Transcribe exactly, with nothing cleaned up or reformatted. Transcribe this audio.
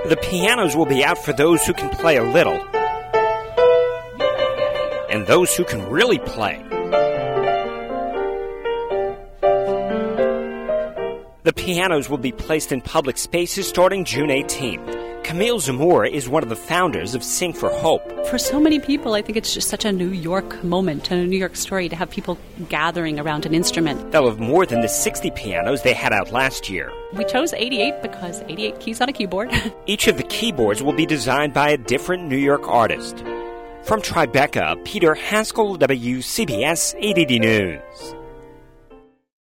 The pianos will be out for those who can play a little and those who can really play. The pianos will be placed in public spaces starting June eighteenth. Camille Zamora is one of the founders of Sing for Hope. For so many people, I think it's just such a New York moment and a New York story to have people gathering around an instrument. They'll have more than the sixty pianos they had out last year. We chose eighty-eight because eighty-eight keys on a keyboard. Each of the keyboards will be designed by a different New York artist. From Tribeca, Peter Haskell, W C B S eight eighty News.